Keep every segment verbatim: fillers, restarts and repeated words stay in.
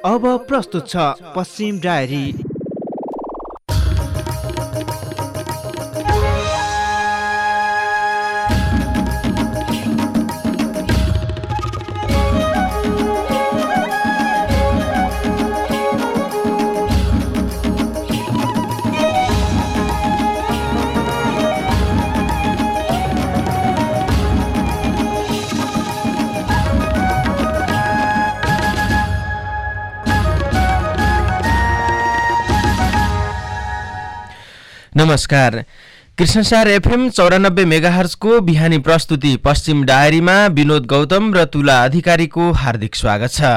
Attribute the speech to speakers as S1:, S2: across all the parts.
S1: अब प्रस्तुत छ पश्चिम डायरी।
S2: नमस्कार। कृष्णसार एफएम चौरानब्बे मेगाहर्जको बिहानी प्रस्तुति पश्चिम डायरीमा विनोद गौतम र तुला अधिकारीको हार्दिक स्वागत छ।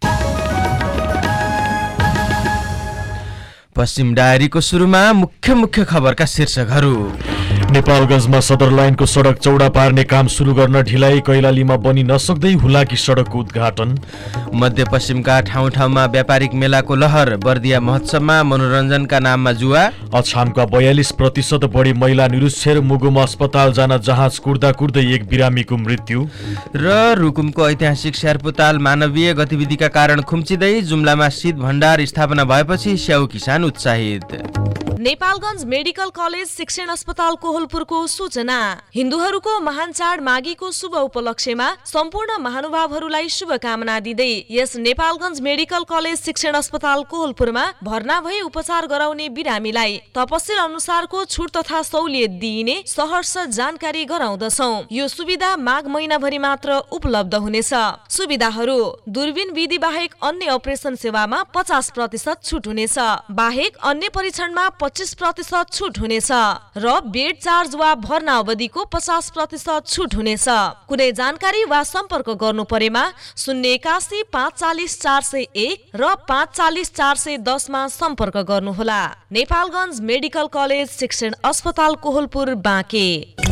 S2: पश्चिम डायरीको सुरुमा मुख्य मुख्य खबरका शीर्षकहरू।
S3: नेपालगञ्जमा सदर लाइनको सडक चौडा पार्ने काम सुरु गर्न ढिलाइ, कैलालीमा बनि नसक्दै हुलाकी सडकको उद्घाटन।
S2: मध्यपश्चिमका ठाउँ ठाउँमा व्यापारिक मेलाको लहर, बर्दिया महोत्सवमा मनोरञ्जनका नाममा जुवा।
S3: अछामका बयालिस प्रतिशत बढी महिला निरुच्छेर, मुगुमा अस्पताल जान जहाज कुर्दा कुर्दै एक बिरामीको मृत्यु।
S2: र रुकुमको ऐतिहासिक स्यार्पुताल मानवीय गतिविधिका कारण खुम्चिँदै, जुम्लामा शीत भण्डार स्थापना भएपछि स्याउ किसान उत्साहित।
S4: नेपालगञ्ज मेडिकल कलेज शिक्षण अस्पताल कोहलपुरको सूचना। हिन्दूहरूको महान चाड माघीको शुभ उपलक्ष्यमा सम्पूर्ण महानुभावहरूलाई शुभकामना दिँदै यस नेपालगञ्ज मेडिकल कलेज शिक्षण अस्पताल कोहलपुरमा भर्ना भई उपचार गराउने बिरामीलाई तपसिल अनुसारको छुट तथा सहुलियत दिइने सहर्ष जानकारी गराउँदछौं। यो सुविधा माघ महिनाभरि मात्र उपलब्ध हुनेछ। सुविधाहरू: दूरबीन विधि बाहेक अन्य अपरेसन सेवामा पचास प्रतिशत छुट हुनेछ, बाहेक अन्य परीक्षणमा पच्चीस प्रतिशत छुट हुनेछ र बेड चार्ज वा भर्ना अवधिको पचास प्रतिशत छुट हुनेछ। कुनै जानकारी वा सम्पर्क गर्नु परेमा शून्य एकासी पाँच चालिस चार सय एक र पाँच चालिस चार सय दसमा सम्पर्क गर्नुहोला। नेपालगञ्ज मेडिकल कलेज शिक्षण अस्पताल कोहलपुर बाँके।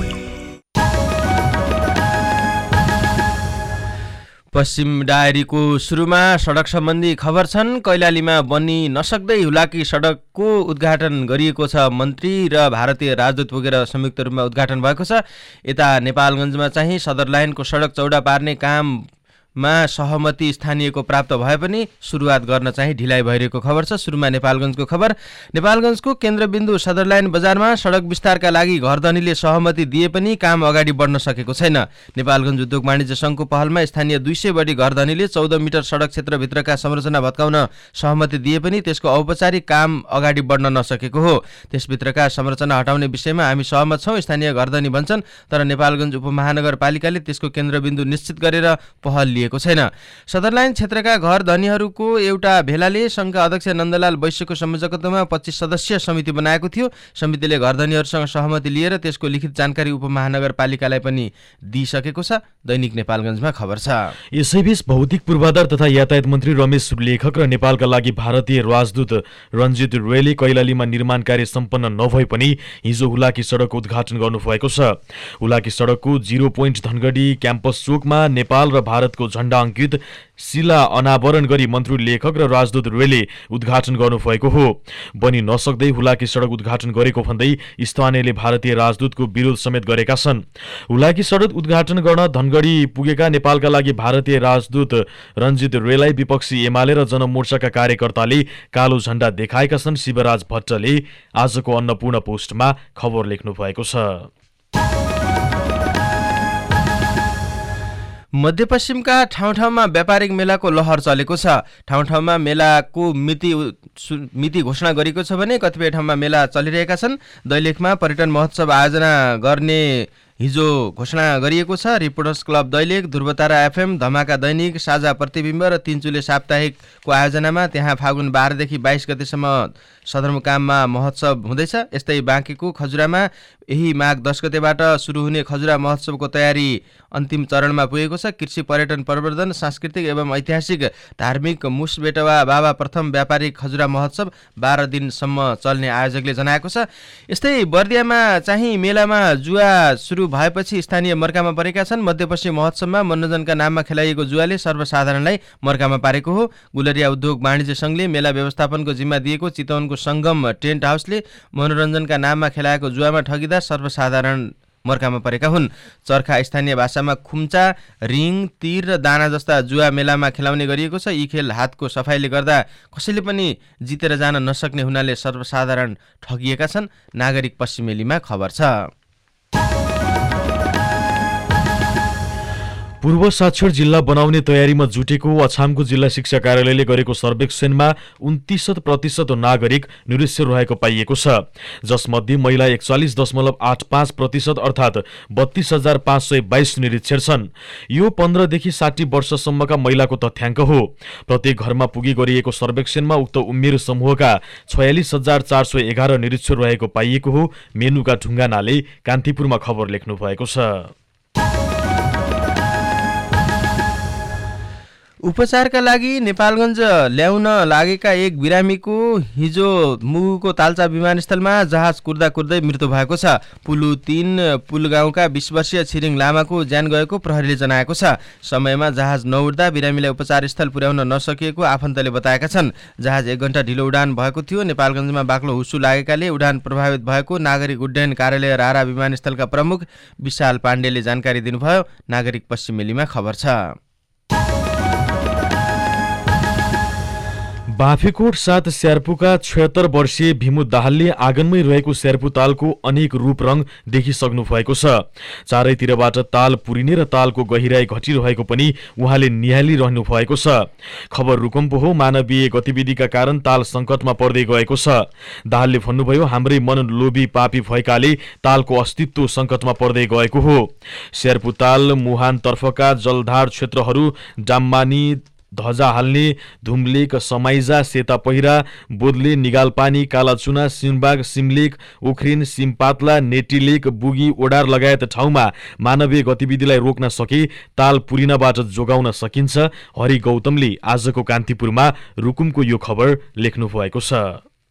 S2: पश्चिम डायरीको सुरुमा सडक सम्बन्धी खबर छन्। कैलालीमा बन्नी नसक्दै हुलाकी सडकको उद्घाटन गरिएको छ। मन्त्री र भारतीय राजदूत पुगेर संयुक्त रूपमा उद्घाटन भएको छ। यता नेपालगञ्जमा चाहिँ सदर लाइनको सडक चौडा पार्ने काम मा सहमति स्थानीयको प्राप्त भए पनि सुरुवात गर्न चाहिँ ढिलाइ भइरहेको खबर छ। सुरुमा नेपालगञ्जको खबर। नेपालगञ्जको केन्द्रबिन्दु सदर लाइन बजारमा सडक विस्तारका लागि घरधनीले सहमति दिए पनि काम अगाडि बढ्न सकेको छैन। नेपालगञ्ज उद्योग वाणिज्य सङ्घको पहलमा स्थानीय दुई सय बढी घरधनीले चौध मिटर सडक क्षेत्रभित्रका संरचना भत्काउन सहमति दिए पनि त्यसको औपचारिक काम अगाडि बढ्न नसकेको हो। त्यसभित्रका संरचना हटाउने विषयमा हामी सहमत छौँ, स्थानीय घरधनी भन्छन्। तर नेपालगञ्ज उपमहानगरपालिकाले त्यसको केन्द्रबिन्दु निश्चित गरेर पहल लिएको छैन। सदर लाइन क्षेत्रका घर धनीहरूको एउटा भेलाले सङ्घका अध्यक्ष नन्दलाल वैश्यको संयोजकत्वमा पच्चीस सदस्यीय समिति बनाएको थियो। समितिले घर धनीहरूसँग सहमति लिएर त्यसको लिखित जानकारी उपमहानगरपालिकालाई पनि दिइसकेको छ। दैनिक नेपालगञ्जमा खबर छ।
S3: यसैबीच भौतिक पूर्वाधार तथा यातायात मन्त्री रमेश लेखक र नेपालका लागि भारतीय राजदूत रञ्जित रेले कैलालीमा निर्माण कार्य सम्पन्न नभए पनि हिजो हुलाकी सडकको उद्घाटन गर्नुभएको छ। हुलाकी सडकको जिरो पोइन्ट धनगढी क्याम्पस चोकमा नेपाल र भारतको झण्डा अंकित शिला अनावरण गरी मन्त्री लेखक र राजदूत रेले उद्घाटन गर्नुभएको हो। बनी नसक्दै हुलाकी सडक उद्घाटन गरेको भन्दै स्थानीयले भारतीय राजदूतको विरोध समेत गरेका छन्। हुलाकी सडक उद्घाटन गर्न धनगढी पुगेका नेपालका लागि भारतीय राजदूत रञ्जित रेलाई विपक्षी एमाले र जनमोर्चाका कार्यकर्ताले कालो झण्डा देखाएका छन्। शिवराज भट्टले आजको अन्नपूर्ण पोस्टमा खबर लेख्नु भएको छ।
S2: मध्यपश्चिमका ठाउँ ठाउँमा व्यापारिक मेलाको लहर चलेको छ। ठाउँ ठाउँमा मेलाको मिति मिति घोषणा गरेको छ भने कतिपय ठाउँमा मेला चलिरहेका छन्। दैलेखमा पर्यटन महोत्सव आयोजना गर्ने हिजो घोषणा गरिएको छ। Reporters club Dailekh, Dhruvatara FM, Dhamaka दैनिक, साझा प्रतिबिम्ब र तीनचुले साप्ताहिकको आयोजनामा त्यहाँ फागुन बाह्रदेखि बाइस गतेसम्म सदरमुकाममा महोत्सव हुँदैछ। यस्तै बाँकेको खजुरामा यही माघ दस गतेबाट सुरु हुने खजुरा महोत्सवको तयारी अन्तिम चरणमा पुगेको छ। कृषि पर्यटन प्रवर्धन, सांस्कृतिक एवं ऐतिहासिक धार्मिक मुसबेटवा बाबा प्रथम व्यापारिक खजुरा महोत्सव बाह्र दिनसम्म चल्ने आयोजकले जनाएको छ। यस्तै बर्दियामा चाहिँ मेलामा जुवा सुरु भएपछि स्थानीय मर्कामा परेका छन्। मध्यपश्चिम महोत्सवमा मनोरञ्जनका नाममा खेलाइएको जुवाले सर्वसाधारणलाई मर्कामा पारेको हो। गुलरिया उद्योग वाणिज्य सङ्घले मेला व्यवस्थापनको जिम्मा दिएको चितवनको सङ्गम टेन्ट हाउसले मनोरञ्जनका नाममा खेलाएको जुवामा ठगिँदा सर्वसाधारण मर्कामा परेका हुन्। चर्खा स्थानीय भाषामा खुम्चा, रिङ, तीर र दाना जस्ता जुवा मेलामा खेलाउने गरिएको छ। यी खेल हातको सफाइले गर्दा कसैले पनि जितेर जान नसक्ने हुनाले सर्वसाधारण ठगिएका छन्। नागरिक पश्चिमेलीमा खबर छ।
S3: पूर्व साक्षर जिल्ला बनाउने तयारीमा जुटेको अछामको जिल्ला शिक्षा कार्यालयले गरेको सर्वेक्षणमा उन्तिस प्रतिशत नागरिक निरक्षर रहेको पाइएको छ, जसमध्ये महिला एकचालिस दशमलव आठ पाँच प्रतिशत अर्थात् बत्तीस हजार पाँच सय बाइस निरक्षर छन्। यो पन्ध्रदेखि साठी वर्षसम्मका महिलाको तथ्याङ्क हो। प्रत्येक घरमा पुगी गरिएको सर्वेक्षणमा उक्त उमेर समूहका छयालिस हजार चार सय एघार निरक्षर रहेको पाइएको हो। मेनुका ढुङ्गानाले कान्तिपुरमा खबर लेख्नु भएको छ।
S2: उपचारका लागि नेपालगञ्ज ल्याउन लागेका एक बिरामीको हिजो मुगुको ताल्चा विमानस्थलमा जहाज कुर्दा कुर्दै मृत्यु भएको छ। पुलु तीन पुलगाउँका बीस वर्षीय छिरिङ लामाको ज्यान गएको प्रहरीले जनाएको छ। समयमा जहाज नउड्दा बिरामीलाई उपचार स्थल पुर्याउन नसकिएको आफन्तले बताएका छन्। जहाज एक घण्टा ढिलो उडान भएको थियो। नेपालगञ्जमा बाक्लो हुस्सु लागेकाले उडान प्रभावित भएको नागरिक उड्डयन कार्यालय रारा विमानस्थलका प्रमुख विशाल पाण्डेले जानकारी दिनुभयो। नागरिक पश्चिमेलीमा खबर छ।
S3: बाफेकोट सात स्यार्पुका छयत्तर वर्षीय भिमु दाहालले आँगनमै रहेको स्यार्पु तालको अनेक रूप रङ देखिसक्नु भएको छ। चारैतिरबाट ताल पुरिने र तालको गहिराई घटिरहेको पनि उहाँले निहालिरहनु भएको छ। खबर रुकुमको हो। मानवीय गतिविधिका कारण ताल सङ्कटमा पर्दै गएको छ। दाहालले भन्नुभयो, हाम्रै मन लोभी पापी भएकाले तालको अस्तित्व सङ्कटमा पर्दै गएको हो। स्यार्पु ताल मुहानतर्फका जलधार क्षेत्रहरू डाम्मानी, धजा हाल्ने, धुम्लेक, समाइजा, सेता पहिरा, बोदले, निगालपानी, कालाचुना, सिमबाग, सिमलेक, उख्रिन, सिमपातला, नेटीलेक, बुगी, ओडार लगायत ठाउँमा मानवीय गतिविधिलाई रोक्न सके ताल पुरिनबाट जोगाउन सकिन्छ। हरि गौतमले आजको कान्तिपुरमा रुकुमको यो खबर लेख्नु भएको छ।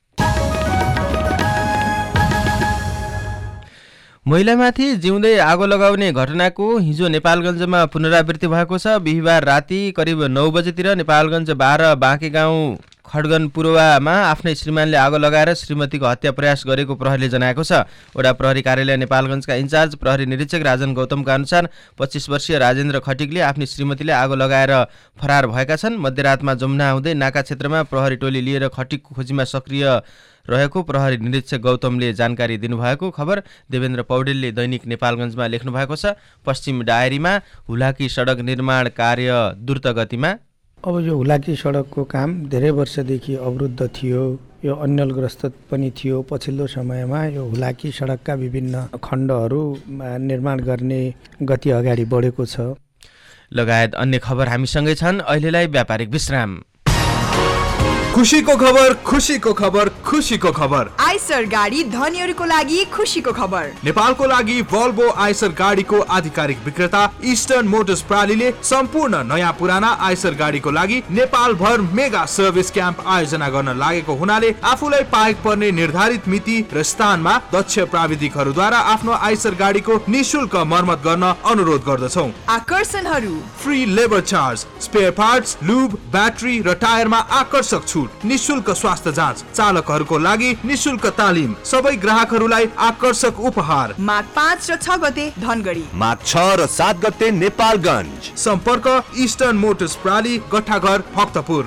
S2: महिलामाथि जिउँदै आगो लगाउने घटनाको हिजो नेपालगञ्जमा पुनरावृत्ति भएको छ। बिहिबार राति करिब नौ बजेतिर नेपालगञ्ज बाह्र बाँके गाउँ खड्गन पूर्वमा आफ्नै श्रीमानले आगो लगाएर श्रीमतीको हत्या प्रयास गरेको प्रहरीले जनाएको छ। वडा प्रहरी कार्यालय नेपालगञ्जका इन्चार्ज प्रहरी निरीक्षक राजन गौतमका अनुसार पच्चिस वर्षीय राजेन्द्र खटिकले आफ्नी श्रीमतीले आगो लगाएर फरार भएका छन्। मध्यरातमा जमुना हुँदै नाका क्षेत्रमा प्रहरी टोली लिएर खटिकको खोजीमा सक्रिय रहेको प्रहरी निरीक्षक गौतमले जानकारी दिनुभएको खबर देवेन्द्र पौडेलले दैनिक नेपालगञ्जमा लेख्नु भएको छ। पश्चिम डायरीमा हुलाकी सडक निर्माण कार्य द्रुत गतिमा।
S5: अब यो हुलाकी सडकको काम धेरै वर्षदेखि अवरुद्ध थियो। यो अन्यलग्रस्त पनि थियो। पछिल्लो समयमा यो हुलाकी सडकका विभिन्न खण्डहरू निर्माण गर्ने गति अगाडि बढेको छ।
S2: लगायत अन्य खबर हामीसँगै छन्। अहिलेलाई व्यापारिक विश्राम।
S6: खुशीको खबर, खुशीको खबर, खुशीको खबर।
S7: आइसर गाडी धनीहरूको लागि खुशीको खबर।
S6: नेपालको लागि भल्भो आइसर गाडीको आधिकारिक विक्रेता इस्टर्न मोटर्स प्रालीले सम्पूर्ण नयाँ पुराना आइसर गाडीको लागि नेपाल भर मेगा सर्भिस क्याम्प आयोजना गर्न लागेको हुनाले आफूलाई पाएक पर्ने निर्धारित मिति र स्थानमा दक्ष प्राविधिकहरूद्वारा आफ्नो आइसर गाडीको निशुल्क मर्मत गर्न अनुरोध गर्दछौ।
S7: आकर्षणहरू:
S6: free labour charge, spare parts, lube, battery र टायरमा आकर्षक छुट, निशुल्क स्वास्थ्य जाँच, चालकहरूको लागि निशुल्क तालिम, सबै ग्राहकहरूलाई आकर्षक उपहार।
S7: माघ पाँच र छ गते धनगढी,
S8: माघ छ र सात गते नेपालगञ्ज।
S6: सम्पर्क इस्टर्न मोटर्स प्राली, गट्ठाघर, भक्तपुर।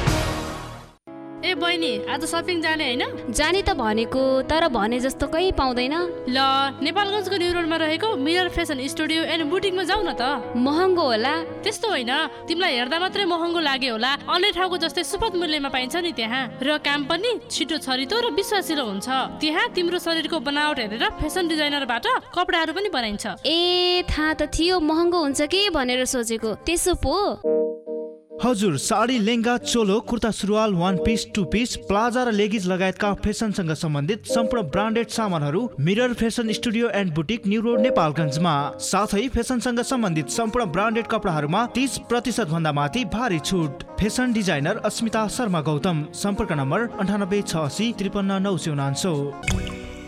S9: ए बहिनी, आज सपिङ जाने हैन?
S10: जाने त भनेको, तर भने जस्तो कहीँ पाउँदैन।
S9: ल, नेपालगञ्जको न्यू रोडमा रहेको मिरर फेसन स्टुडियो एन्ड बुटिकमा जाऊ न त।
S10: महँगो होला?
S9: त्यस्तो होइन, तिमीलाई हेर्दा मात्रै महँगो लाग्यो होला। अन्य ठाउँको जस्तै सुपथ मूल्यमा पाइन्छ नि त्यहाँ। र काम पनि छिटो छरितो र विश्वासिलो हुन्छ। त्यहाँ तिम्रो शरीरको बनावट हेरेर फेसन डिजाइनरबाट कपडाहरू पनि बनाइन्छ।
S10: ए, थाहा त थियो महँगो हुन्छ कि भनेर सोचेको। त्यसो पो
S1: हजुर, साडी, लेङ्गा, चोलो, कुर्ता सुरुवाल, one piece, two piece, palazzo र लेगिज लगायतका फेसनसँग सम्बन्धित सम्पूर्ण ब्रान्डेड सामानहरू Mirror Fashion Studio and Boutique New Road नेपालगञ्जमा। साथै फेसनसँग सम्बन्धित सम्पूर्ण ब्रान्डेड कपडाहरूमा तीस प्रतिशत भन्दा माथि भारी छुट। Fashion designer Asmita Sharma Gautam. सम्पर्क नम्बर अन्ठानब्बे छ असी त्रिपन्न नौ सय उनान्सय।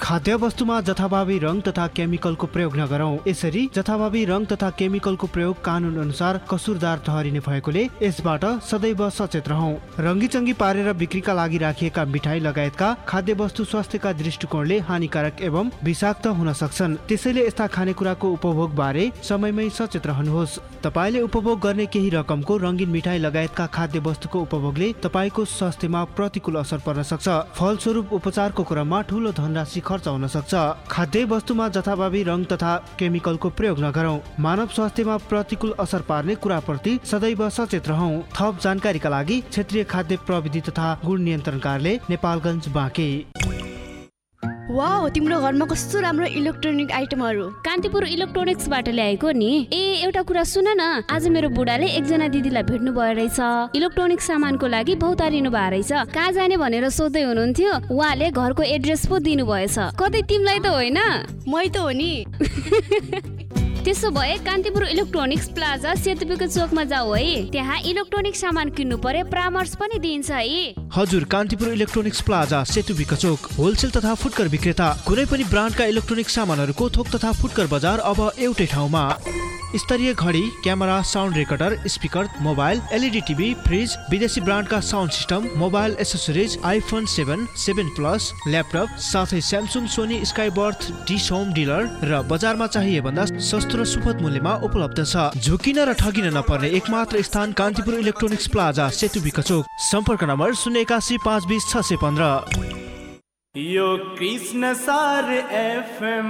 S1: खाद्य वस्तुमा जथाभावी रङ तथा केमिकलको प्रयोग नगरौं। यसरी जथाभावी रङ तथा केमिकलको प्रयोग कानुन अनुसार कसुरदार ठहरिने भएकोले यसबाट सदैव सचेत रहौं। रङ्गीचङ्गी पारेर बिक्रीका लागि राखिएका मिठाई लगायतका खाद्य वस्तु स्वास्थ्यका दृष्टिकोणले हानिकारक एवं विषाक्त हुन सक्छन्। त्यसैले यस्ता खानेकुराको उपभोग बारे समयमै सचेत रहनुहोस्। तपाईले उपभोग गर्ने केही रकमको रङ्गीन मिठाई लगायतका खाद्य वस्तुको उपभोगले तपाईको स्वास्थ्यमा प्रतिकूल असर पर्न सक्छ। फलस्वरूप उपचारको क्रममा ठूलो धनराशि खर्च हुन सक्छ। खाद्य वस्तुमा जथाभावी रङ तथा केमिकलको प्रयोग नगरौं। मानव स्वास्थ्यमा प्रतिकूल असर पार्ने कुराप्रति सदैव सचेत रहौं। थप जानकारीका लागि क्षेत्रीय खाद्य प्रविधि तथा गुण नियन्त्रण कार्यालय नेपालगञ्ज बाँके।
S10: वाउ, तिम्रो घरमा कस्तो राम्रो इलेक्ट्रोनिक आइटमहरू।
S11: कान्तिपुर इलेक्ट्रोनिक्सबाट ल्याएको नि। ए एउटा कुरा सुन न, आज मेरो बुढाले एकजना दिदीलाई भेट्नु भयो रहेछ। इलेक्ट्रोनिक सामानको लागि बहुतारिनु भयो रहेछ। कहाँ जाने भनेर सोध्दै हुनुहुन्थ्यो। उहाँले घरको एड्रेस पो दिनु भएछ। कतै तिमीलाई त होइन?
S10: मै त हो नि। त्यसो भए कान्तिपुर इलेक्ट्रोनिक्स प्लाजा सेतुपीको चोकमा जाऊ है। त्यहाँ इलेक्ट्रोनिक सामान किन्नु परे परामर्श पनि दिन्छ है।
S1: हजुर, कान्तिपुर इलेक्ट्रोनिक्स प्लाजा सेतुपीको चोक होलसेल तथा फुटकर विक्रेता। कुनै पनि ब्रान्डका इलेक्ट्रोनिक सामानहरूको थोक तथा फुटकर बजार अब एउटै ठाउँमा। स्तरीय घडी, camera, sound recorder, speaker, mobile, LED TV, fridge, विदेशी ब्रान्डका sound system, mobile accessories, iPhone seven, seven plus, laptop, साथै Samsung, Sony, Skyworth, Dish Home dealer र बजारमा चाहिए भन्दा सस्तो र सुपथ मूल्यमा उपलब्ध छ। झुकिन र ठगिन नपर्ने एकमात्र स्थान कान्तिपुर इलेक्ट्रोनिक्स प्लाजा सेतुपीको चोक। सम्पर्क नम्बर शून्य एकासी पाँच बिस छ सय पन्ध्र।
S12: यो Krishnasar FM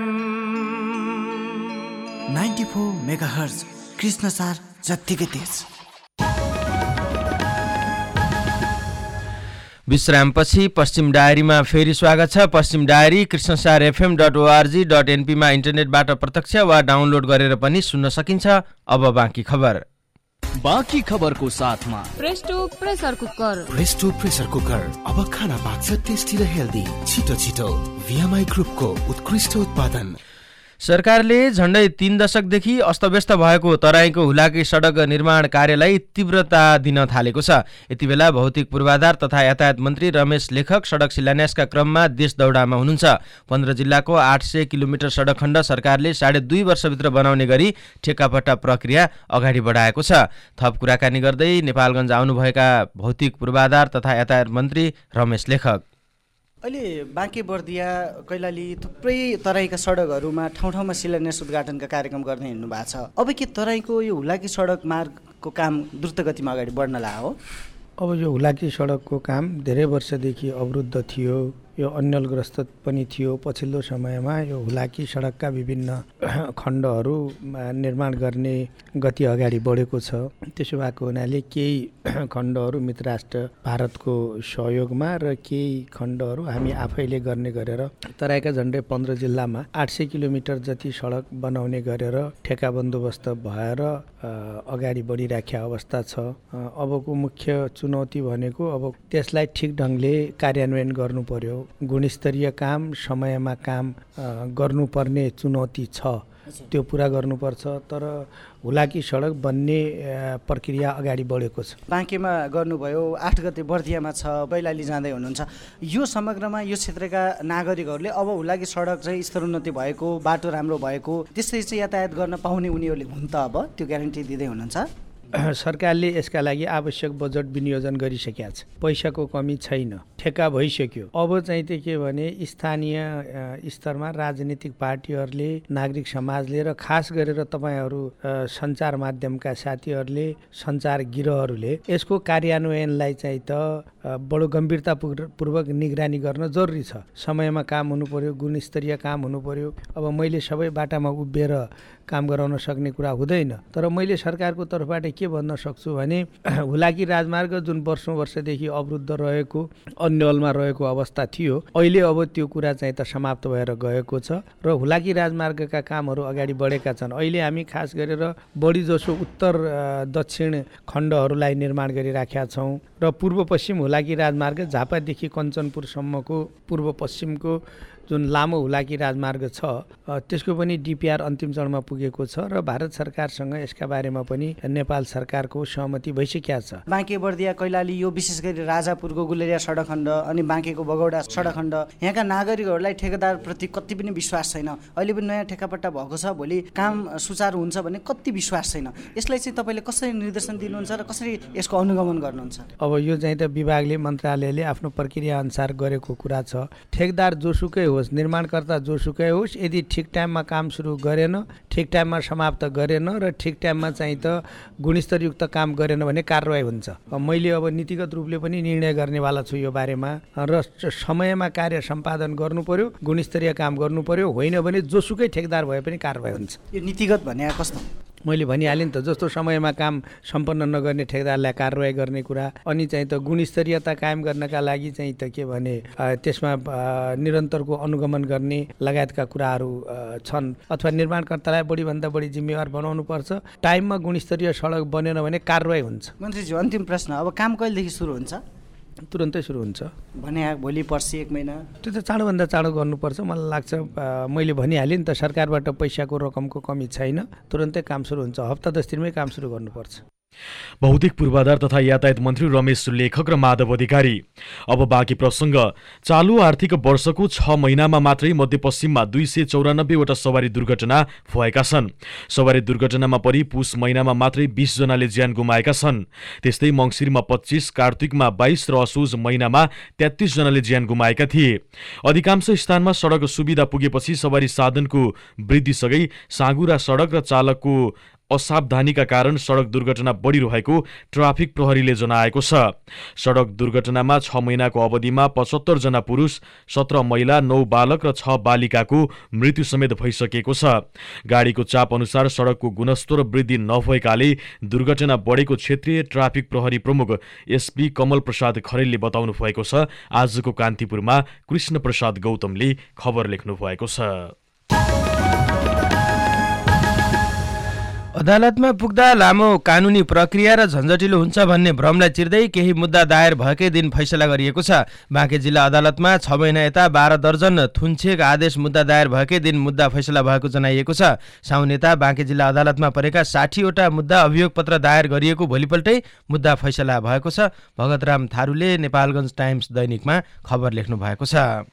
S12: ninety four megahertz Krishna सार जत्तिकै तेज।
S2: विश्रामपछि पश्चिम डायरीमा फेरि स्वागत छ। Paschim diary Krishnasar FM dot ORG dot एनपीमा इन्टरनेटबाट प्रत्यक्ष वा डाउनलोड गरेर पनि सुन्न सकिन्छ। अब बाँकी खबर।
S13: बाँकी खबरको साथमा
S14: Presto pressure cooker.
S15: Presto pressure cooker अब खाना पाक्छ टेस्टी र हेल्दी। छिटो छिटो भिएमआई ग्रुपको उत्कृष्ट उत्पादन।
S2: सरकारले झण्डै तीन दशकदेखि अस्तव्यस्त भएको तराईको हुलाकी सडक निर्माण कार्यलाई तीव्रता दिन थालेको छ। यति बेला भौतिक पूर्वाधार तथा यातायात मन्त्री रमेश लेखक सडक शिलान्यासका क्रममा देश दौडामा हुनुहुन्छ। पन्ध्र जिल्लाको आठ सय किलोमिटर सडक खण्ड सरकारले साढे दुई वर्षभित्र बनाउने गरी ठेक्कापट्टा प्रक्रिया अगाडि बढाएको छ। थप कुराकानी गर्दै नेपालगञ्ज आउनुभएका भौतिक पूर्वाधार तथा यातायात मन्त्री रमेश लेखक
S16: अहिले बाँके बर्दिया कैलाली थुप्रै तराईका सडकहरूमा ठाउँ ठाउँमा शिलान्यास उद्घाटनका कार्यक्रम गर्दै हिँड्नु भएको छ। अब के तराईको यो हुलाकी सडक मार्गको काम द्रुत गतिमा अगाडि बढ्न लाग्यो?
S5: अब यो हुलाकी सडकको काम धेरै वर्षदेखि अवरुद्ध थियो। यो अन्यलग्रस्त पनि थियो। पछिल्लो समयमा यो हुलाकी सडकका विभिन्न खण्डहरू निर्माण गर्ने गति अगाडि बढेको छ। त्यसो भएको हुनाले केही खण्डहरू मित्र राष्ट्र भारतको सहयोगमा र केही खण्डहरू हामी आफैले गर्ने गरेर तराईका झन्डै पन्ध्र जिल्लामा आठ सय किलोमिटर जति सडक बनाउने गरेर ठेक्का बन्दोबस्त भएर अगाडि बढिराखेको अवस्था छ। अबको मुख्य चुनौती भनेको अब त्यसलाई ठिक ढङ्गले कार्यान्वयन गर्नु पर्यो। गुणस्तरीय काम समयमा काम गर्नुपर्ने चुनौती छ, त्यो पुरा गर्नुपर्छ। तर हुलाकी सडक बन्ने प्रक्रिया अगाडि बढेको छ।
S16: बाँकेमा गर्नुभयो, आठ गते बर्दियामा छ, बैलाली जाँदै हुनुहुन्छ। यो समग्रमा यो क्षेत्रका नागरिकहरूले अब हुलाकी सडक चाहिँ स्तरोन्नति भएको, बाटो राम्रो भएको, त्यसै चाहिँ यातायात गर्न पाउने उनीहरूले हुन् त अब त्यो ग्यारेन्टी दिँदै हुनुहुन्छ?
S5: सरकारले यसका लागि आवश्यक बजेट विनियोजन गरिसकेका छ। पैसाको कमी छैन, ठेक्का भइसक्यो। अब चाहिँ त्यो के भने स्थानीय स्तरमा राजनीतिक पार्टीहरूले, नागरिक समाजले र खास गरेर तपाईँहरू सञ्चार माध्यमका साथीहरूले, सञ्चार गिरोहहरूले यसको कार्यान्वयनलाई चाहिँ त बडो गम्भीरतापूर्वक निगरानी गर्न जरुरी छ। समयमा काम हुनु पर्यो, गुणस्तरीय काम हुनु पर्यो। अब मैले सबै बाटामा उभिएर काम गराउन सक्ने कुरा हुँदैन। तर मैले सरकारको तर्फबाट के भन्न सक्छु भने हुलाकी राजमार्ग जुन वर्षौँ वर्षदेखि अवरुद्ध रहेको, अन्यलमा रहेको अवस्था थियो, अहिले अब त्यो कुरा चाहिँ त समाप्त भएर गएको छ र हुलाकी राजमार्गका कामहरू अगाडि बढेका छन्। अहिले हामी खास गरेर बढी जसो उत्तर दक्षिण खण्डहरूलाई निर्माण गरिराखेका छौँ र पूर्व पश्चिम हुलाकी राजमार्ग झापादेखि कञ्चनपुरसम्मको पूर्व पश्चिमको जुन लामो हुलाकी राजमार्ग छ त्यसको पनि डिपिआर अन्तिम चरणमा पुगेको छ र भारत सरकारसँग यसका बारेमा पनि नेपाल सरकारको सहमति भइसकेको छ।
S16: बाँके बर्दिया कैलाली यो विशेष गरी राजापुरको गुलेरिया सडक खण्ड अनि बाँकेको बगौडा सडक खण्ड यहाँका नागरिकहरूलाई ठेकेदारप्रति कति पनि विश्वास छैन। अहिले पनि नयाँ ठेक्कापट्टा भएको छ, भोलि काम सुचारू हुन्छ भन्ने कति विश्वास छैन। यसलाई चाहिँ तपाईँले कसरी निर्देशन दिनुहुन्छ र कसरी यसको अनुगमन गर्नुहुन्छ?
S5: अब यो चाहिँ त विभागले मन्त्रालयले आफ्नो प्रक्रिया अनुसार गरेको कुरा छ। ठेकदार जोसुकै होस्, निर्माणकर्ता जोसुकै होस्, यदि ठिक टाइममा काम सुरु गरेन, ठिक टाइममा समाप्त गरेन र ठिक टाइममा चाहिँ त गुणस्तरयुक्त काम गरेन भने कारवाही हुन्छ। मैले अब नीतिगत रूपले पनि निर्णय गर्नेवाला छु यो बारेमा र समयमा कार्य सम्पादन गर्नु पर्यो, गुणस्तरीय काम गर्नु पर्यो, होइन भने जोसुकै ठेकदार भए पनि कारवाही हुन्छ।
S16: यो नीतिगत भने कस्तो?
S5: मैले भनिहालेँ नि त, जस्तो समयमा काम सम्पन्न नगर्ने ठेकदारलाई कारवाही गर्ने कुरा, अनि चाहिँ त गुणस्तरीयता कायम गर्नका लागि चाहिँ त के भने त्यसमा निरन्तरको अनुगमन गर्ने लगायतका कुराहरू छन्। अथवा निर्माणकर्तालाई बढीभन्दा बढी जिम्मेवार बनाउनुपर्छ। टाइममा गुणस्तरीय सडक बनेन भने कारवाही हुन्छ।
S16: मन्त्रीज्यू, अन्तिम प्रश्न, अब काम कहिलेदेखि सुरु हुन्छ?
S5: तुरन्तै सुरु हुन्छ
S16: भने भोलि पर्सि एक महिना?
S5: त्यो त चाँडोभन्दा चाँडो गर्नुपर्छ मलाई लाग्छ। मैले भनिहालेँ नि त, सरकारबाट पैसाको रकमको कमी छैन, तुरन्तै काम सुरु हुन्छ। हप्ता दस दिनमै काम सुरु गर्नुपर्छ।
S3: भौतिक पूर्वाधार तथा यातायात मन्त्री रमेश लेखक र माधव अधिकारी। अब बाँकी प्रसङ्ग। चालु आर्थिक वर्षको छ महिनामा मात्रै मध्यपश्चिममा दुई सय चौरानब्बेवटा सवारी दुर्घटना भएका छन्। सवारी दुर्घटनामा परि पुस महिनामा मात्रै बीस जनाले ज्यान गुमाएका छन्। त्यस्तै मङ्सिरमा पच्चीस, कार्तिकमा बाइस र असोज महिनामा तेत्तीस जनाले ज्यान गुमाएका थिए। अधिकांश स्थानमा सडक सुविधा पुगेपछि सवारी साधनको वृद्धिसँगै साँघुरा सडक र चालकको असावधानीका कारण सडक दुर्घटना बढिरहेको ट्राफिक प्रहरीले जनाएको छ। सडक दुर्घटनामा छ महिनाको अवधिमा पचहत्तर जना पुरुष, सत्र महिला, नौ बालक र छ बालिकाको मृत्यु समेत भइसकेको छ। गाडीको चाप अनुसार सडकको गुणस्तर वृद्धि नभएकाले दुर्घटना बढेको क्षेत्रीय ट्राफिक प्रहरी प्रमुख एसपी कमल प्रसाद खरेलले बताउनु भएको छ। आजको कान्तिपुरमा कृष्ण प्रसाद गौतमले खबर लेख्नु भएको छ।
S2: अदालतमा पुग्दा लामो कानुनी प्रक्रिया र झन्झटिलो हुन्छ भन्ने भ्रमलाई चिर्दै केही मुद्दा दायर भएकै दिन फैसला गरिएको छ। बाँके जिल्ला अदालतमा छ महिना यता बाह्र दर्जन थुन्छेक आदेश मुद्दा दायर भएकै दिन मुद्दा फैसला भएको जनाइएको छ। साउन यता बाँके जिल्ला अदालतमा परेका साठीवटा मुद्दा अभियोग पत्र दायर गरिएको भोलिपल्टै मुद्दा फैसला भएको छ। भगतराम थारूले नेपालगञ्ज टाइम्स दैनिकमा खबर लेख्नु भएको छ।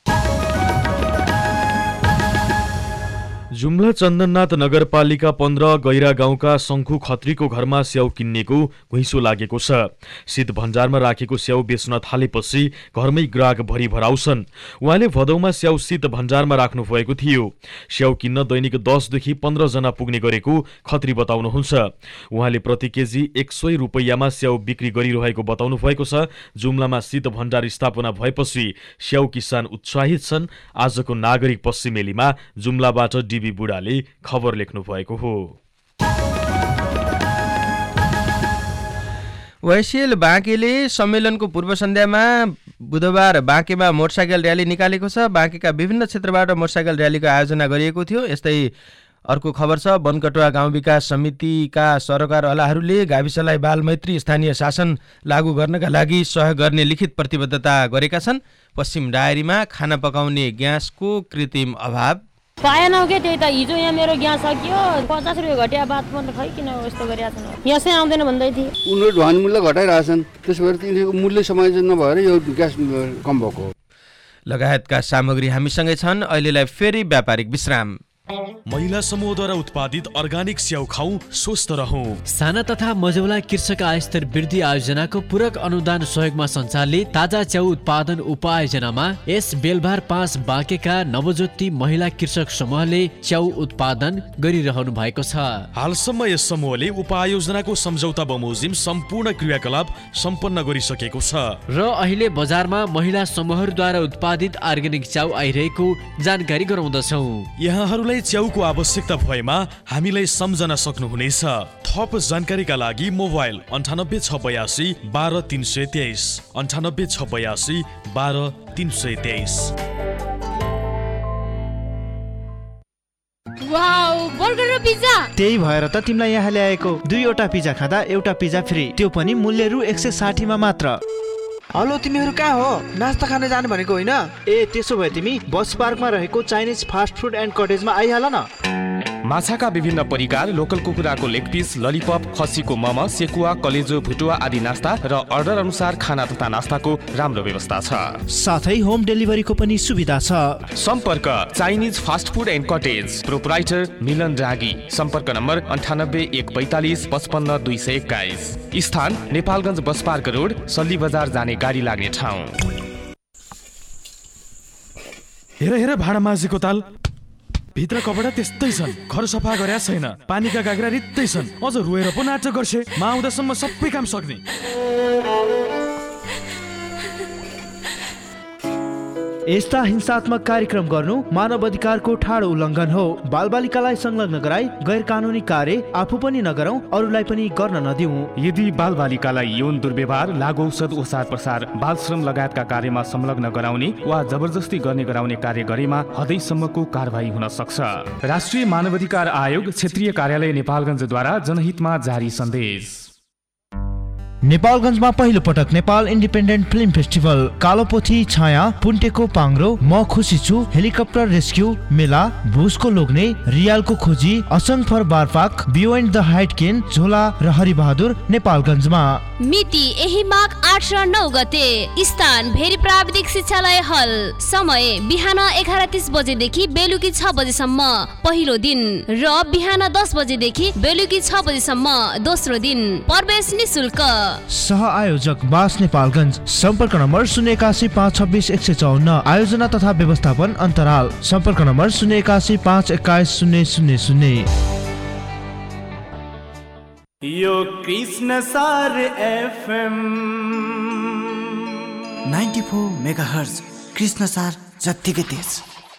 S3: जुम्ला चन्दननाथ नगरपालिका पन्ध्र गैरा गाउँका शङ्खु खत्रीको घरमा स्याउ किन्नेको घुइँसो लागेको छ। शीत भण्डारमा राखेको स्याउ बेच्न थालेपछि घरमै ग्राहक भरि भराउँछन्। उहाँले भदौमा स्याउ शीत भण्डारमा राख्नु भएको थियो। स्याउ किन्न दैनिक दसदेखि पन्ध्र जना पुग्ने गरेको खत्री बताउनुहुन्छ। उहाँले प्रति केजी एक सय रुपैयाँमा स्याउ बिक्री गरिरहेको बताउनु भएको छ। जुम्लामा शीत भण्डार स्थापना भएपछि स्याउ किसान उत्साहित छन्। आजको नागरिक पश्चिमेलीमा जुम्लाबाट डिबी बुढाले खबर लेख्नु भएको हो।
S2: वाइसिएल बाँकेले सम्मेलनको पूर्व सन्ध्यामा बुधबार बाँकेमा मोटरसाइकल र्याली निकालेको छ। बाँकेका विभिन्न क्षेत्रबाट मोटरसाइकल र्यालीको आयोजना गरिएको थियो। यस्तै अर्को खबर छ, बनकटुवा गाउँ विकास समितिका सरकारवालाहरूले गाविसलाई बालमैत्री स्थानीय शासन लागू गर्नका लागि सहयोग गर्ने लिखित प्रतिबद्धता गरेका छन्। पश्चिम डायरीमा खाना पकाउने ग्यासको कृत्रिम अभाव
S17: पाएनौ के, त्यही त हिजो यहाँ मेरो ग्यास सकियो, पचास रुपियाँ घटिया बात पर्ने खै किन यस्तो गरिरहेको छन्। यहाँ चाहिँ आउँदैन भन्दै थिए।
S18: उनीहरू ढुवानी मूल्य घटाइरहेछन्, त्यसो भएर तिनीहरूको मूल्य समायोजन नभएर यो ग्यास कम भएको हो।
S2: लगायतका सामग्री हामीसँगै छन्। अहिलेलाई फेरि व्यापारिक विश्राम।
S3: महिला समूहद्वारा उत्पादित अर्गानिक स्याउ खाऊ, स्वस्थ रहौं।
S19: साना तथा मझौला कृषक आयस्तर वृद्धि आयोजनाको पूरक अनुदान सहयोगमा सञ्चालित ताजा च्याउ उत्पादन उपायोजनामा यस बेलबार पाँच बाँकेका नवज्योति महिला कृषक समूहले च्याउ उत्पादन गरिरहनु भएको छ।
S3: हालसम्म यस समूहले उपायोजनाको सम्झौता बमोजिम सम्पूर्ण क्रियाकलाप सम्पन्न गरिसकेको छ
S19: र अहिले बजारमा महिला समूहहरूद्वारा उत्पादित अर्ग्यानिक च्याउ आइरहेको जानकारी गराउँदछौँ।
S3: यहाँहरूलाई च्याउको आवश्यकता भएमा हामीलाई सम्झन सक्नुहुनेछ। थप जानकारीका लागि मोबाइल अन्ठानब्बे छ बयासी बाह्र तिन सय तेइस अन्ठानब्बे छ बयासी बाह्र तिन सय तेइस।
S11: वाउ, बर्गर र पिज्जा।
S1: त्यही भएर त तिमीलाई यहाँ ल्याएको। दुईवटा पिज्जा खाँदा एउटा पिज्जा फ्री, त्यो पनि मूल्य रु एक सय साठी मा मात्र।
S20: हेलो, तिमीहरू कहाँ हो? नास्ता खान जाने भनेको होइन?
S1: ए त्यसो भए तिमी बस पार्कमा रहेको चाइनिज फास्ट फुड एन्ड कटेजमा आइहाल न।
S21: माछाका विभिन्न परिकार, लोकल कुखुराको लेग पिस, ललिपप, खसीको मम, सेकुवा, कलेजो, भुटुवा आदि नास्ता र अर्डर अनुसार खाना तथा नास्ताको राम्रो व्यवस्था छ।
S1: साथै होम डेलिभरीको पनि सुविधा छ।
S21: सम्पर्क Chinese fast food and cottage, proprietor Milan Ragi. सम्पर्क नम्बर अन्ठानब्बे एक पैँतालिस पचपन्न दुई सय एक्काइस। स्थान Nepalgunj bus park road, Salli Bazar जाने गाडी लाग्ने ठाउँ।
S3: हेर हेर भाडा माझेको ताल, भित्र कपडा त्यस्तै छन्, घर सफा गरेका छैन, पानीका गाग्रा रित्तै छन्, अझ रोएर पो नाटक गर्छे। म आउँदासम्म सबै काम सक्ने।
S1: यस्ता हिंसात्मक कार्यक्रम गर्नु मानव अधिकारको ठाडो उल्लङ्घन हो। बालबालिकालाई संलग्न गराई गैर कानुनी कार्य आफू पनि नगरौं, अरूलाई पनि गर्न नदिउँ।
S21: यदि बालबालिकालाई यौन दुर्व्यवहार, लागु औषध ओसार प्रसार, बालश्रम लगायतका कार्यमा संलग्न गराउने वा जबरजस्ती गर्ने गराउने कार्य गरेमा हदैसम्मको कारबाही हुन सक्छ। राष्ट्रिय मानवाधिकार आयोग, क्षेत्रीय कार्यालय नेपालगञ्जद्वारा जनहितमा जारी सन्देश।
S1: नेपालगञ्जमा पहिलो पटक Nepal independent film festival, Kalopothi Chhaya, पुन्टेको पाङ्रो, म खुसी छु, हेलिकप्टर रेस्क्यू, मेला, भुसको लोग्ने, रियालको खोजी, Asang for Barpak, beyond the हाइटकेन, झोला र हरिबहादुर नेपालगञ्जमा।
S10: मिति यही माघ आठ र नौ गते। स्थान भेरी प्राविधिक शिक्षालय हल। समय बिहान एघार तीस बजेदेखि बेलुकी छ बजेसम्म पहिलो दिन र बिहान दस बजेदेखि बेलुकी छ बजेसम्म दोस्रो दिन। प्रवेश निशुल्क।
S1: सह आयोजक बास नेपालगञ्ज। सम्पर्क नम्बर शून्य एकासी पाँच छब्बिस एक सय चौन्न। आयोजना तथा व्यवस्थापन अन्तराल। सम्पर्क नम्बर शून्य एकासी पाँच एक्काइस शून्य शून्य शून्य।
S22: यो Krishnasar FM
S12: ninety four megahertz कृष्ण सार जत्तिकै तेज।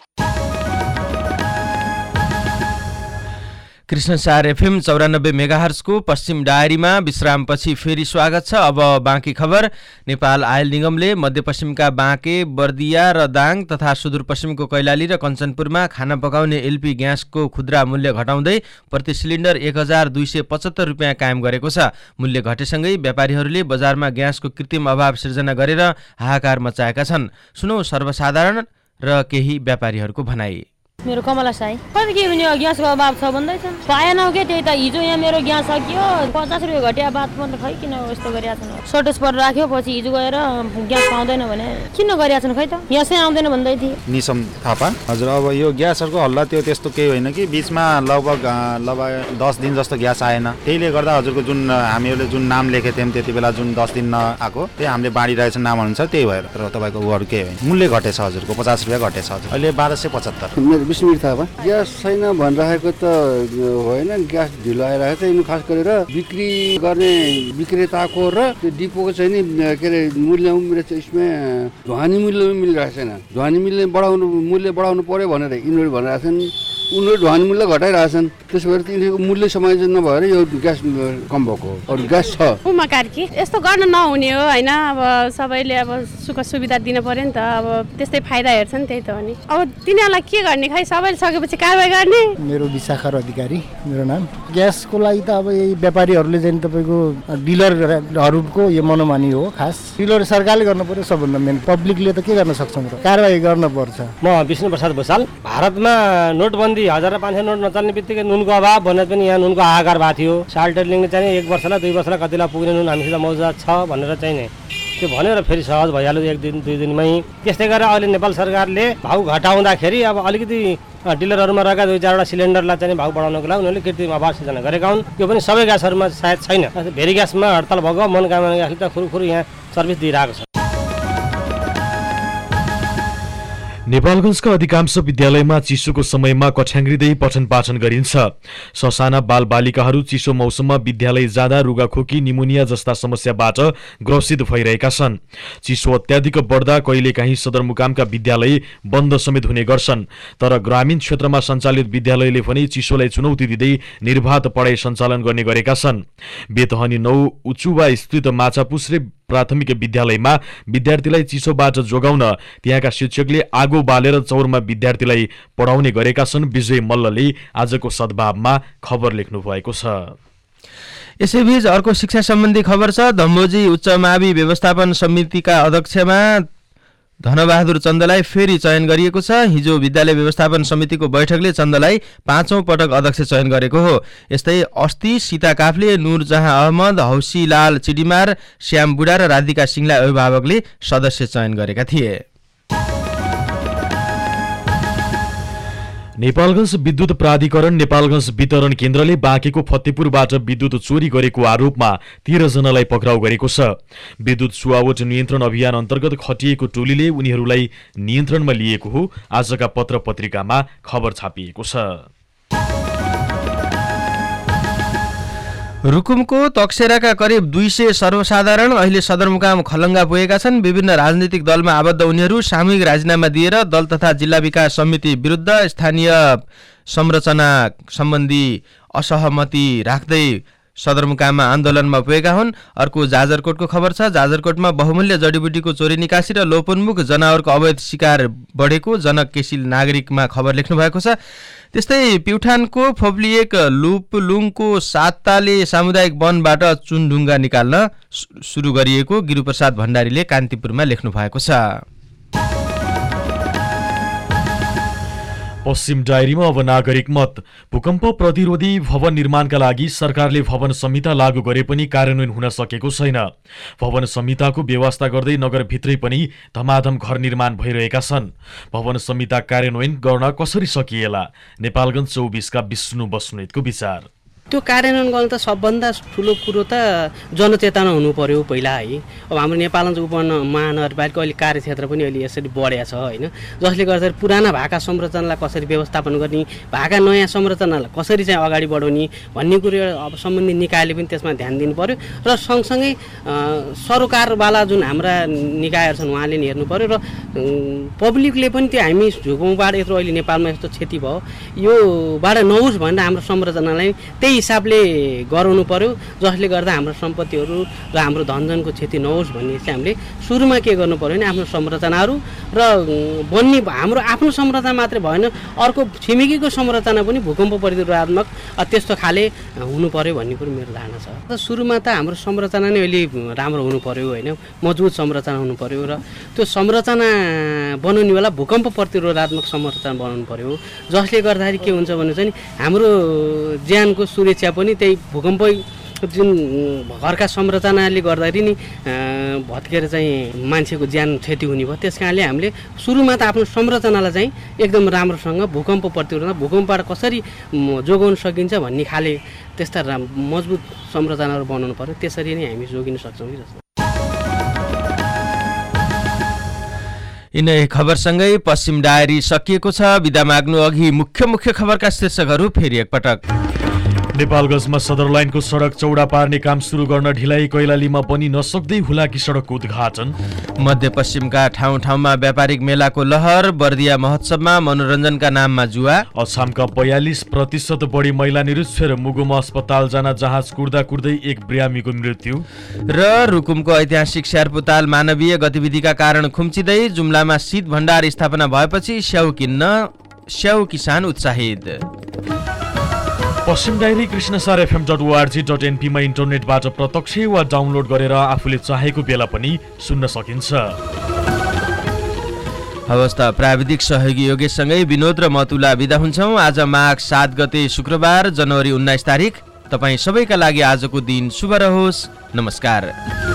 S2: कृष्णसार एफएम चौरानब्बे मेगाहर्जको पश्चिम डायरीमा विश्रामपछि फेरि स्वागत छ। अब बाँकी खबर। नेपाल आयल निगमले मध्यपश्चिमका बाँके, बर्दिया र दाङ तथा सुदूरपश्चिमको कैलाली र कञ्चनपुरमा खाना पकाउने एलपी ग्यासको खुद्रा मूल्य घटाउँदै प्रति सिलिन्डर एक हजार दुई सय पचहत्तर रुपियाँ कायम गरेको छ। मूल्य घटेसँगै व्यापारीहरूले बजारमा ग्यासको कृत्रिम अभाव सिर्जना गरेर हाहाकार मचाएका छन्। सुनौ सर्वसाधारण र केही व्यापारीहरूको भनाई।
S17: मेरो कमला साई कति के भने ग्यासको अभाव छ भन्दैछ, पाएन के त्यही त। हिजो यहाँ मेरो ग्यास सकियो, पचास रुपियाँ घटिया बात पनि खै किन यस्तो गरिरहेको छन्। सर्टेज पर राख्यो, पछि हिजो गएर ग्यास पाउँदैन भने किन गरिरहेको छन् खै त, ग्यासै आउँदैन भन्दै थिए।
S23: निसम थापा। हजुर, अब यो ग्यासहरूको हल्ला त्यो त्यस्तो केही होइन कि बिचमा लगभग लगभग दस दिन जस्तो ग्यास आएन। त्यहीले गर्दा हजुरको जुन हामीहरूले जुन नाम लेखेको थियौँ त्यति बेला जुन दस दिन नआएको त्यही हामीले बाँडिरहेछ नाम अनुसार, त्यही भएर। र तपाईँको उहरू केही होइन, मूल्य घटेछ हजुरको, पचास रुपियाँ घटेछ हजुर, अहिले बाह्र सय पचहत्तर।
S18: विस्मृत थापा। ग्यास छैन भनिरहेको त होइन, ग्यास ढिलो आइरहेको छ। यिनी खास गरेर बिक्री गर्ने विक्रेताको र त्यो डिपोको चाहिँ नि के अरे मूल्य यसमा ढुवानी मूल्य मिलिरहेको छैन। ढुवानी मूल्य बढाउनु मूल्य बढाउनु पर्यो भनेर यिनीहरू भनिरहेको छन्, उनीहरू ढुवानी मूल्य घटाइरहेछन्। त्यसो भएर यिनीहरूको मूल्य समायोजन नभएर यो ग्यास कम भएको हो। अरू ग्यास छ।
S24: उमा कार्की। यस्तो गर्न नहुने हो होइन, अब सबैले अब सुख सुविधा दिनु पर्यो नि त, अब त्यस्तै फाइदा हेर्छन्, त्यही त हो नि। अब तिनीहरूलाई के गर्ने खै, सबैले सकेपछि कारवाही गर्ने।
S25: मेरो विशाखा अधिकारी मेरो नाम। ग्यासको लागि त अब यही व्यापारीहरूले चाहिँ तपाईँको डिलरहरूको यो मनोमानी हो खास। डिलर सरकारले गर्नु पर्यो सबभन्दा मेन, पब्लिकले त के गर्न सक्छौँ र, कारवाही गर्नुपर्छ।
S26: म विष्णु प्रसाद भूषाल। भारतमा नोटबन्दी हजार र पाँच सय नोट नचल्ने बित्तिकै नुनको अभाव भनेर पनि यहाँ नुनको हाहाकार भएको थियो। साल्टरलिङले चाहिँ एक वर्षलाई दुई वर्षलाई कतिलाई पुग्ने नुन हामीसित मौजुद छ भनेर चाहिँ नि त्यो भनेर फेरि सहज भइहाल्यो एक दिन दुई दिनमै। त्यस्तै गरेर अहिले नेपाल सरकारले भाउ घटाउँदाखेरि अब अलिकति डिलरहरूमा रहेका दुई चारवटा सिलिन्डरलाई चाहिँ भाउ बढाउनको लागि उनीहरूले कृत्रिम अभाव सिर्जना गरेका हुन्। यो पनि सबै ग्यासहरूमा सायद छैन। भेरी ग्यासमा हडताल भएको मनोकामना ग्यासले त खुरुखुरु यहाँ सर्भिस दिइरहेको छ।
S3: नेपालगञ्जका अधिकांश विद्यालयमा चिसोको समयमा कठ्याङ्ग्रिँदै पठन पाठन गरिन्छ। ससाना बालबालिकाहरू चिसो मौसममा विद्यालय जाँदा रुगाखोकी, निमोनिया जस्ता समस्याबाट ग्रसित भइरहेका छन्। चिसो अत्याधिक बढ्दा कहिलेकाहीँ सदरमुकामका विद्यालय बन्द समेत हुने गर्छन्। तर ग्रामीण क्षेत्रमा सञ्चालित विद्यालयले पनि चिसोलाई चुनौती दिँदै निर्वाध पढाइ सञ्चालन गर्ने गरेका छन्। बेतहनी नौ उचुवा स्थित माछापुछ्रे प्राथमिक विद्यालयमा विद्यार्थीलाई चिसोबाट जोगाउन त्यहाँका शिक्षकले आगो बालेर चौरमा विद्यार्थीलाई पढाउने गरेका छन्। विजय मल्लले आजको सद्भावमा खबर लेख्नु भएको छ।
S2: यसैबीच अर्को शिक्षा सम्बन्धी खबर छ। धम्बोजी उच्च मावि व्यवस्थापन समितिका अध्यक्षमा धनबहादुर चन्दलाई फेरि चयन गरिएको छ। हिजो विद्यालय व्यवस्थापन समितिको बैठकले चन्दलाई पाँचौं पटक अध्यक्ष चयन गरेको हो। यस्तै अस्ति सीता काफ्ले, नुरजहाँ अहमद, हौसीलाल चिडिमार, श्याम बुढा र राधिका सिंहलाई अभिभावकले सदस्य चयन गरेका थिए।
S3: नेपालगञ्ज विद्युत प्राधिकरण नेपालगञ्ज वितरण केन्द्रले बाँकेको फतेपुरबाट विद्युत चोरी गरेको आरोपमा तेह्र जनालाई पक्राउ गरेको छ। विद्युत चुहावट नियन्त्रण अभियान अन्तर्गत खटिएको टोलीले उनीहरूलाई नियन्त्रणमा लिएको हो। आजका पत्र पत्रिकामा खबर छापिएको छ।
S2: रुकुमको तकसेराका करिब दुई सय सर्वसाधारण अहिले सदरमुकाम खलङ्गा पुगेका छन्। विभिन्न राजनीतिक दलमा आबद्ध उनीहरू सामूहिक राजीनामा दिएर दल तथा जिल्ला विकास समिति विरुद्ध स्थानीय संरचना सम्बन्धी असहमति राख्दै सदरमुकाममा आन्दोलनमा पुगेका हुन्। अर्को जाजरकोटको खबर छ। जाजरकोटमा बहुमूल्य जडीबुटीको चोरी निकासी र लोपोन्मुख जनावरको अवैध शिकार बढेको जनक केसी नागरिकमा खबर लेख्नु भएको छ। त्यस्तै प्युठानको फोप्लिएक लुपलुङको सातताले सामुदायिक वनबाट चुनढुङ्गा निकाल्न सुरु गरिएको गिरिप्रसाद भण्डारीले कान्तिपुरमा लेख्नु भएको छ।
S3: पश्चिम डायरीमा अब नागरिक मत। भूकम्प प्रतिरोधी भवन निर्माणका लागि सरकारले भवन संहिता लागू गरे पनि कार्यान्वयन हुन सकेको छैन। भवन संहिताको व्यवस्था गर्दै नगरभित्रै पनि धमाधम घर निर्माण भइरहेका छन्। भवन संहिता कार्यान्वयन गर्न कसरी सकिएला? नेपालगञ्ज चौबिसका विष्णु बस्नेतको विचार।
S4: त्यो कार्यान्वयन गर्न त सबभन्दा ठुलो कुरो त जनचेतना हुनु पर्यो पहिला है। अब हाम्रो नेपालगञ्ज उपमहानगरपालिका अहिले कार्यक्षेत्र पनि अहिले यसरी बढेको छ होइन, जसले गर्दाखेरि पुराना भएका संरचनालाई कसरी व्यवस्थापन गर्ने, भएका नयाँ संरचनालाई कसरी चाहिँ अगाडि बढाउने भन्ने कुरो अब सम्बन्धित निकायले पनि त्यसमा ध्यान दिनु पर्यो र सँगसँगै सरकारवाला जुन हाम्रा निकायहरू छन् उहाँले नि हेर्नु पर्यो र पब्लिकले पनि त्यो हामी झुकौँबाट यत्रो अहिले नेपालमा यस्तो क्षति भयो योबाट नहोस् भनेर हाम्रो संरचनालाई त्यही हिसाबले गराउनु पर्यो, जसले गर्दा हाम्रो सम्पत्तिहरू र हाम्रो धनजनको क्षति नहोस् भन्ने चाहिँ हामीले सुरुमा के गर्नु पर्यो भने आफ्नो संरचनाहरू र बन्ने हाम्रो आफ्नो संरचना मात्रै भएन, अर्को छिमेकीको संरचना पनि भूकम्प प्रतिरोधात्मक त्यस्तो खाले हुनु पर्यो भन्ने कुरो मेरो धारणा छ। र सुरुमा त हाम्रो संरचना नै अहिले राम्रो हुनु पर्यो होइन, मजबुत संरचना हुनु पर्यो र त्यो संरचना बनाउने बेला भूकम्प प्रतिरोधात्मक संरचना बनाउनु पर्यो, जसले गर्दाखेरि के हुन्छ भने चाहिँ हाम्रो ज्यानको सुरक्षा पनि त्यही भूकम्प जुन घरका संरचनाले गर्दाखेरि नि भत्केर चाहिँ मान्छेको ज्यान क्षति हुने भयो। त्यस कारणले हामीले सुरुमा त आफ्नो संरचनालाई चाहिँ एकदम राम्रोसँग भूकम्प प्रतिरोध भूकम्पबाट कसरी जोगाउन सकिन्छ भन्ने खाले त्यस्ता मजबुत संरचनाहरू बनाउनु पर्यो, त्यसरी नै हामी जोगिन सक्छौँ कि जस्तो।
S2: यिनै खबरसँगै पश्चिम डायरी सकिएको छ। बिदा माग्नु अघि मुख्य मुख्य खबरका शीर्षकहरू फेरि एकपटक।
S3: नेपालगञ्जमा सदर लाइनको सडक चौडा पार्ने काम सुरु गर्न ढिलाइ, कैलालीमा बनि नसक्दै हुलाकी सडकको उद्घाटन।
S2: मध्यपश्चिमका ठाउँ ठाउँमा व्यापारिक मेलाको लहर, बर्दिया महोत्सवमा मनोरञ्जनका नाममा जुवा।
S3: अछामका बयालिस प्रतिशत बढी महिला निरुक्षर मुगुमा अस्पताल जान जहाज कुर्दा कुर्दै एक बिरामीको मृत्यु।
S2: र रुकुमको ऐतिहासिक स्यारपुताल मानवीय गतिविधिका कारण खुम्चिँदै, जुम्लामा शीत भण्डार स्थापना भएपछि स्याउ किन्न स्याउ किसान उत्साहित।
S3: पश्चिम diary Krishnasar FM dot ORG dot एनपीमा इन्टरनेटबाट प्रत्यक्ष वा डाउनलोड गरेर आफूले चाहेको बेला पनि सुन्न सकिन्छ।
S2: हवस् त, प्राविधिक सहयोगी योगेशसँगै विनोद र मतुला बिदा हुन्छौँ। आज माघ सात गते शुक्रबार जनवरी उन्नाइस तारिक। तपाईँ सबैका लागि आजको दिन शुभ रहोस्। नमस्कार।